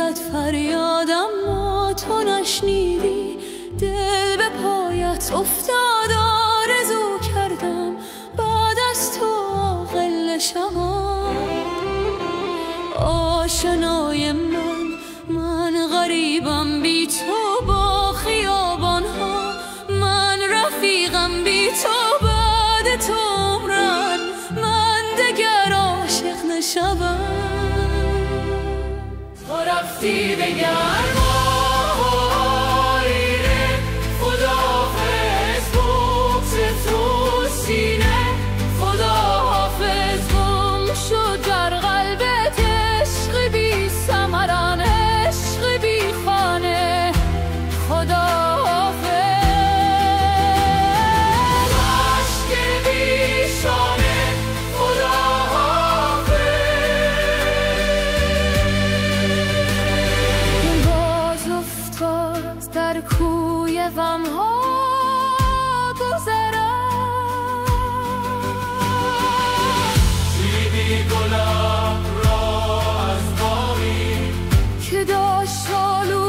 زد فریاد اما تو نشنیدی، دل به پایت افتاد آرزو کردم بعد از تو عاقل شوم. آشنای من غریبم بی تو با خیابان ها، من رفیقم بی تو بعد تو عمرم، من دگر عاشق نشوم. تو رفتی دگر در کوی غم ها گذرم، چیدی گلم را از باقی که داشت آلو